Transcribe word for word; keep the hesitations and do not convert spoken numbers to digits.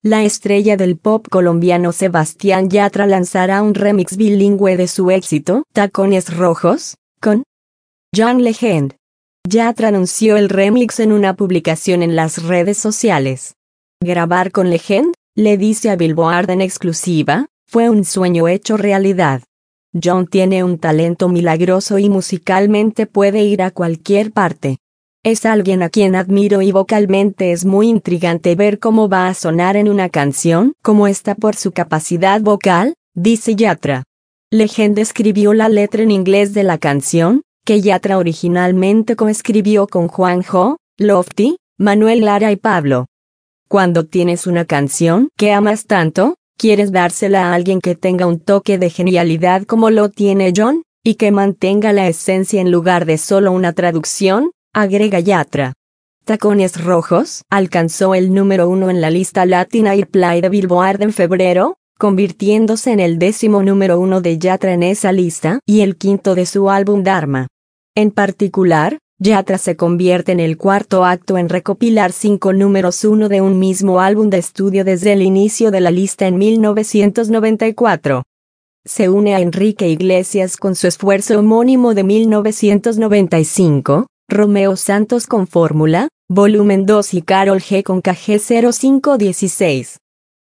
La estrella del pop colombiano Sebastián Yatra lanzará un remix bilingüe de su éxito Tacones Rojos, con John Legend. Yatra anunció el remix en una publicación en las redes sociales. Grabar con Legend, le dice a Billboard en exclusiva, fue un sueño hecho realidad. John tiene un talento milagroso y musicalmente puede ir a cualquier parte. Es alguien a quien admiro y vocalmente es muy intrigante ver cómo va a sonar en una canción como esta por su capacidad vocal, dice Yatra. Legend escribió la letra en inglés de la canción, que Yatra originalmente coescribió con Juanjo, Lofty, Manuel Lara y Pablo. Cuando tienes una canción que amas tanto, quieres dársela a alguien que tenga un toque de genialidad como lo tiene John, y que mantenga la esencia en lugar de solo una traducción, agrega Yatra. Tacones Rojos alcanzó el número uno en la lista Latin Airplay de Billboard en febrero, convirtiéndose en el décimo número uno de Yatra en esa lista y el quinto de su álbum Dharma. En particular, Yatra se convierte en el cuarto acto en recopilar cinco números uno de un mismo álbum de estudio desde el inicio de la lista en mil novecientos noventa y cuatro. Se une a Enrique Iglesias con su esfuerzo homónimo de mil novecientos noventa y cinco, Romeo Santos con Fórmula, Volumen dos y Karol G con K G cero cinco dieciséis.